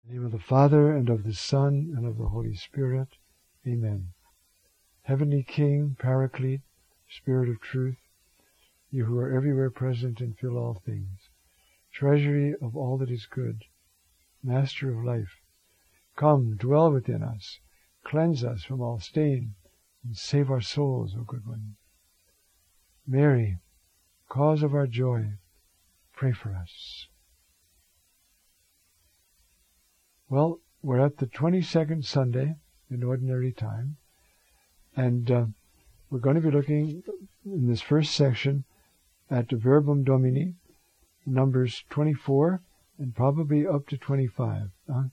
In the name of the Father, and of the Son, and of the Holy Spirit. Amen. Heavenly King, Paraclete, Spirit of Truth, you who are everywhere present and fill all things, treasury of all that is good, Master of life, come, dwell within us, cleanse us from all stain, and save our souls, O good one. Mary, cause of our joy, pray for us. Well, we're at the 22nd Sunday in Ordinary Time, and we're going to be looking in this first section at the Verbum Domini, Numbers 24 and probably up to 25.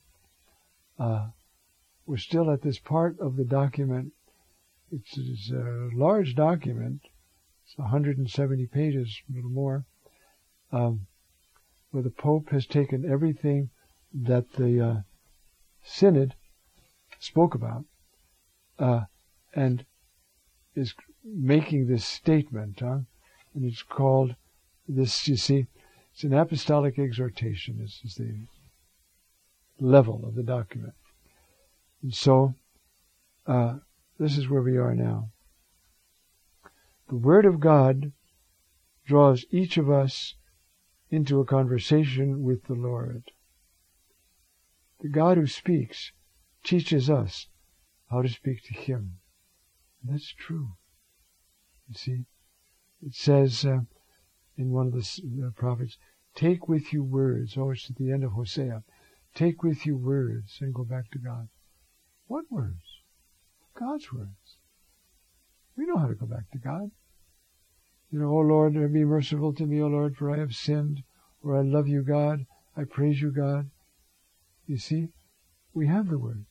We're still at this part of the document. It's a large document. It's 170 pages, a little more, where the Pope has taken everything that the Synod spoke about and is making this statement. And it's called this, you see, it's an apostolic exhortation. This is the level of the document. And so, this is where we are now. The Word of God draws each of us into a conversation with the Lord. The God who speaks teaches us how to speak to Him. And that's true. You see, it says in one of the prophets, take with you words. Oh, it's at the end of Hosea. Take with you words and go back to God. What words? God's words. We know how to go back to God. You know, O Lord, be merciful to me, O Lord, for I have sinned. Or I love you, God. I praise you, God. You see, we have the words.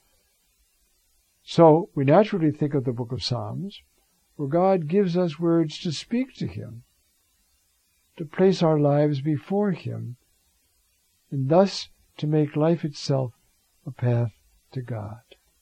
So, we naturally think of the book of Psalms, where God gives us words to speak to Him, to place our lives before Him, and thus to make life itself a path to God.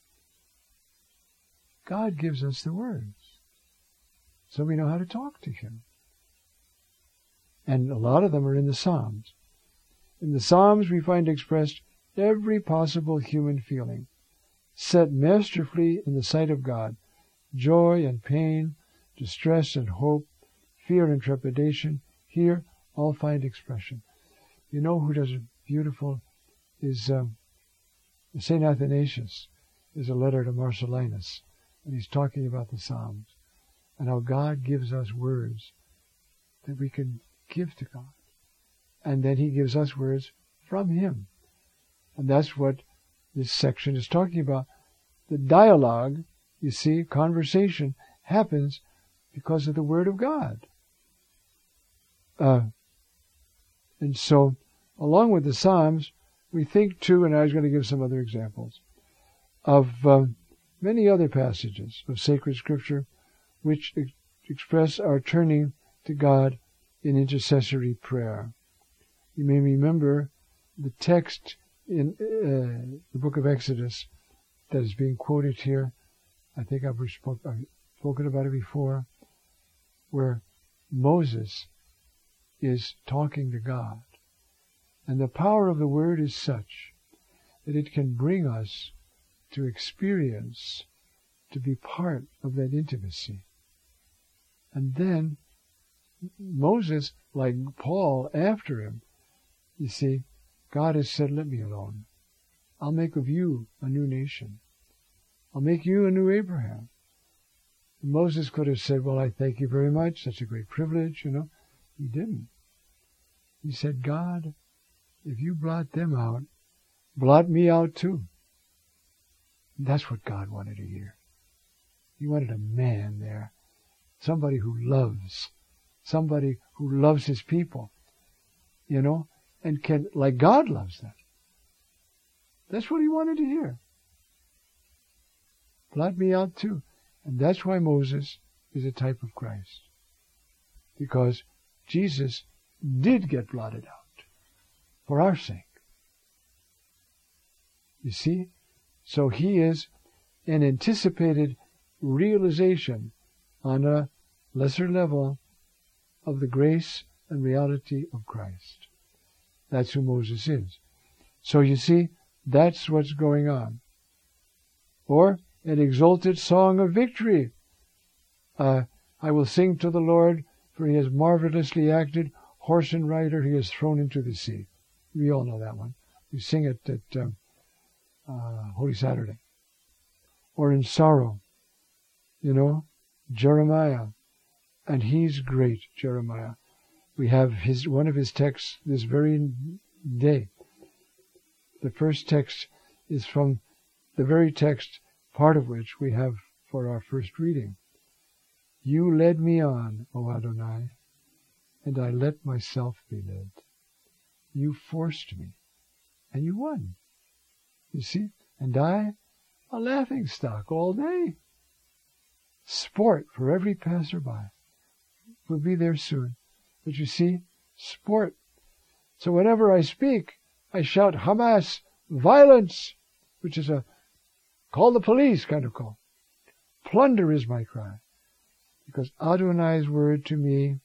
God gives us the words, so we know how to talk to Him. And a lot of them are in the Psalms. In the Psalms we find expressed every possible human feeling, set masterfully in the sight of God. Joy and pain, distress and hope, fear and trepidation, here all find expression. You know who does it beautiful is St. Athanasius. Is a letter to Marcellinus, and he's talking about the Psalms and how God gives us words that we can give to God. And then He gives us words from Him. And that's what this section is talking about. The dialogue, you see, conversation, happens because of the Word of God. And so, along with the Psalms, we think too, and I was going to give some other examples, of many other passages of sacred Scripture which express our turning to God in intercessory prayer. You may remember the text in the book of Exodus that is being quoted here. I think I've spoken about it before, where Moses is talking to God. And the power of the Word is such that it can bring us to experience, to be part of that intimacy. And then Moses, like Paul after him, you see, God has said, let me alone. I'll make of you a new nation. I'll make you a new Abraham. And Moses could have said, well, I thank you very much. Such a great privilege, you know. He didn't. He said, God, if you blot them out, blot me out too. And that's what God wanted to hear. He wanted a man there. Somebody who loves. Somebody who loves his people. You know, and can, like God loves them. That's what He wanted to hear. Blot me out too. And that's why Moses is a type of Christ. Because Jesus did get blotted out for our sake. You see? So He is an anticipated realization on a lesser level of the grace and reality of Christ. That's who Moses is. So you see, That's what's going on. Or an exalted song of victory. I will sing to the Lord, for he has marvelously acted. Horse and rider he has thrown into the sea. We all know that one. We sing it at Holy Saturday. Or in sorrow, Jeremiah. And he's great, Jeremiah. We have one of his texts this very day. The first text is from the very text, part of which we have for our first reading. You led me on, O Adonai, and I let myself be led. You forced me, and you won. You see? And I, a laughing stock all day. Sport for every passerby. We'll be there soon. But you see, sport. So whenever I speak, I shout Hamas, violence, which is a call the police kind of call. Plunder is my cry. Because Adonai's word to me,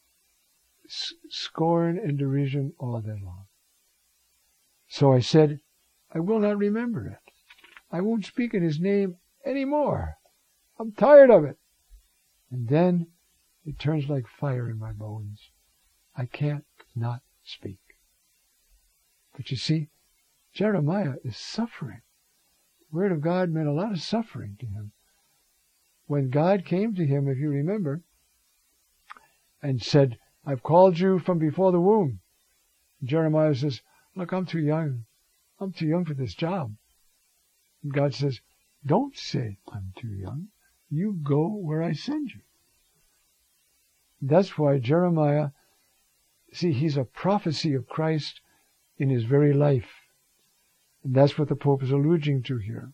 scorn and derision all day long. So I said, I will not remember it. I won't speak in his name anymore. I'm tired of it. And then it turns like fire in my bones. I can't not speak. But you see, Jeremiah is suffering. The word of God meant a lot of suffering to him. When God came to him, if you remember, and said, I've called you from before the womb. Jeremiah says, look, I'm too young. I'm too young for this job. And God says, don't say I'm too young. You go where I send you. That's why Jeremiah, see, he's a prophecy of Christ in his very life. And that's what the Pope is alluding to here.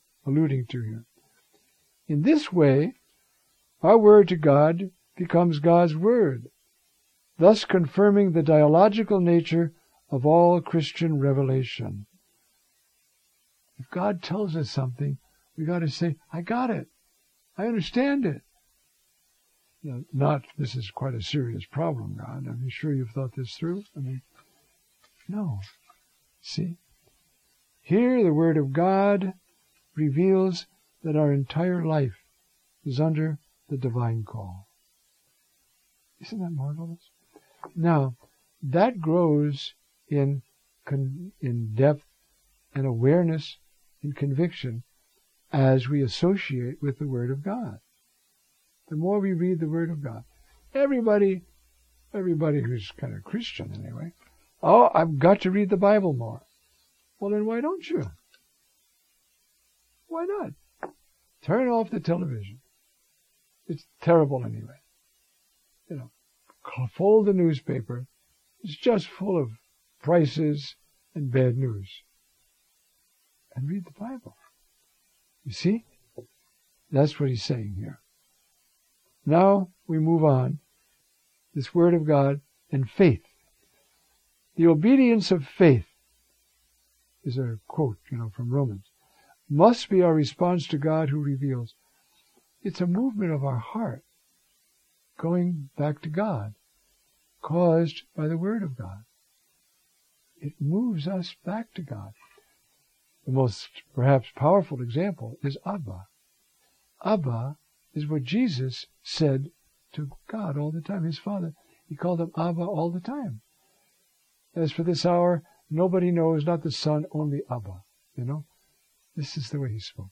In this way, our word to God becomes God's word, thus confirming the dialogical nature of all Christian revelation. If God tells us something, we got to say, I got it. I understand it. Not, this is quite a serious problem, God. Are you sure you've thought this through? No. See? Here the Word of God reveals that our entire life is under the divine call. Isn't that marvelous? Now, that grows in depth and awareness and conviction as we associate with the Word of God. The more we read the Word of God, everybody who's kind of Christian anyway, I've got to read the Bible more. Well, then why don't you? Why not? Turn off the television. It's terrible anyway. Fold the newspaper. It's just full of prices and bad news. And read the Bible. You see? That's what he's saying here. Now we move on. This Word of God and faith. The obedience of faith is a quote, from Romans. Must be our response to God who reveals. It's a movement of our heart going back to God, caused by the Word of God. It moves us back to God. The most, perhaps, powerful example is Abba. Abba is what Jesus said to God all the time. His Father, he called him Abba all the time. As for this hour, nobody knows, not the Son, only Abba. This is the way he spoke.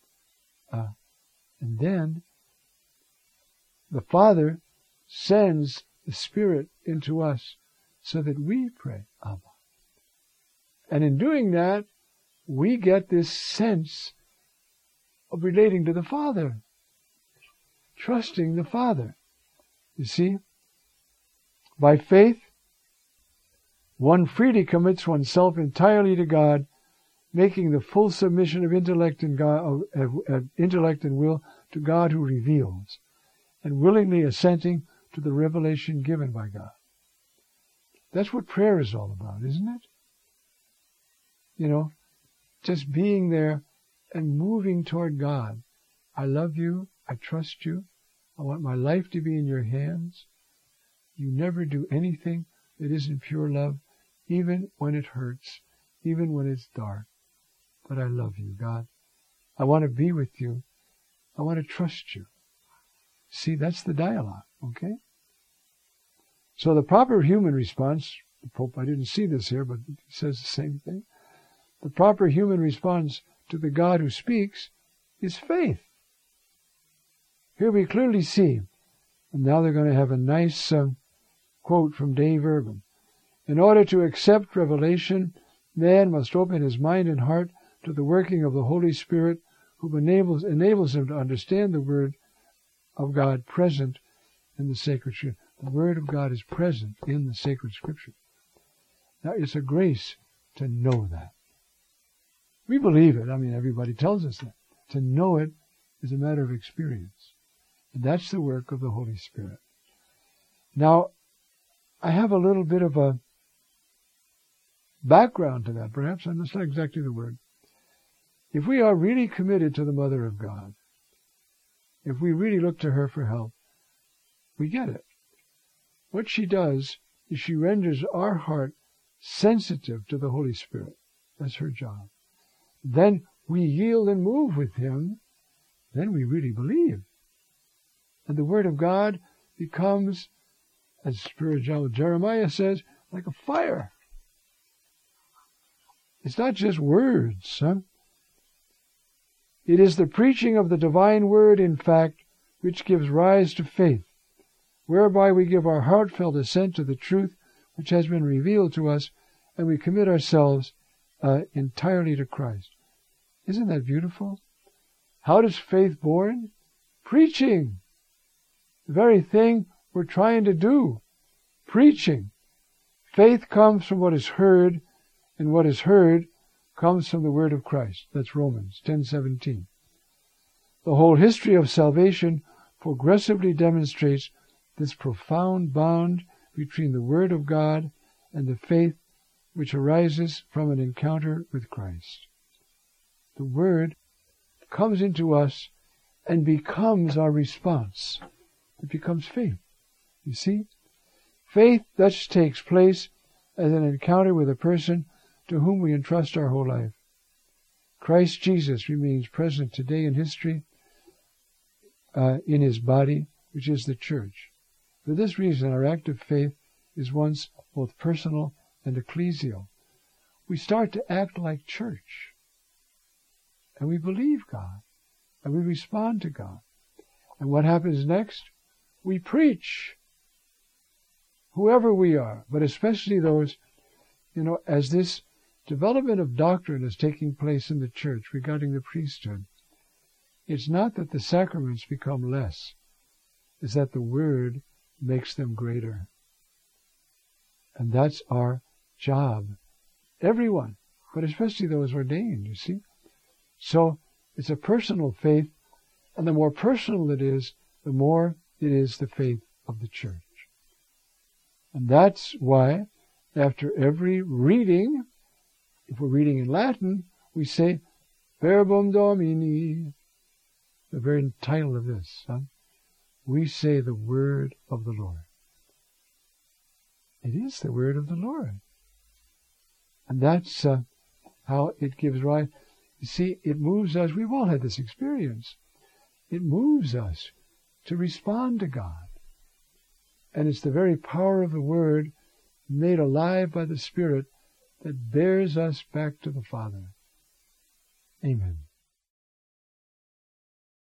And then the Father sends the Spirit into us so that we pray Abba. And in doing that, we get this sense of relating to the Father, trusting the Father. You see, by faith, one freely commits oneself entirely to God, making the full submission of intellect and will to God who reveals, and willingly assenting to the revelation given by God. That's what prayer is all about, isn't it? Just being there and moving toward God. I love you. I trust you. I want my life to be in your hands. You never do anything that isn't pure love, even when it hurts, even when it's dark. but I love you, God. I want to be with you. I want to trust you. See, that's the dialogue, okay? So the proper human response, the Pope, I didn't see this here, but he says the same thing. The proper human response to the God who speaks is faith. Here we clearly see, and now they're going to have a nice quote from Dave Urban. In order to accept revelation, man must open his mind and heart to the working of the Holy Spirit, who enables him to understand the Word of God present in the sacred Scripture. The Word of God is present in the sacred Scripture. Now, it's a grace to know that. We believe it. I mean, everybody tells us that. To know it is a matter of experience. And that's the work of the Holy Spirit. Now, I have a little bit of a background to that. Perhaps that's not exactly the word. If we are really committed to the Mother of God, if we really look to her for help, we get it. What she does is she renders our heart sensitive to the Holy Spirit. That's her job. Then we yield and move with Him. Then we really believe. And the Word of God becomes, as spiritual Jeremiah says, like a fire. It's not just words, huh? It is the preaching of the divine word, in fact, which gives rise to faith, whereby we give our heartfelt assent to the truth which has been revealed to us, and we commit ourselves entirely to Christ. Isn't that beautiful? How does faith born? Preaching. The very thing we're trying to do. Preaching. Faith comes from what is heard, and what is heard comes from the word of Christ. That's Romans 10:17. The whole history of salvation progressively demonstrates this profound bond between the Word of God and the faith which arises from an encounter with Christ. The Word comes into us and becomes our response. It becomes faith. You see? Faith thus takes place as an encounter with a person to whom we entrust our whole life. Christ Jesus remains present today in history in His body, which is the church. For this reason, our act of faith is once both personal and ecclesial. We start to act like church. And we believe God. And we respond to God. And what happens next? We preach. Whoever we are, but especially those, as this development of doctrine is taking place in the church regarding the priesthood, it's not that the sacraments become less. It's that the Word makes them greater. And that's our job. Everyone, but especially those ordained, you see. So it's a personal faith, and the more personal it is, the more it is the faith of the church. And that's why, after every reading, if we're reading in Latin, we say, Verbum Domini, the very title of this, we say the word of the Lord. It is the word of the Lord. And that's how it gives rise. You see, it moves us. We've all had this experience. It moves us to respond to God. And it's the very power of the Word made alive by the Spirit that bears us back to the Father. Amen.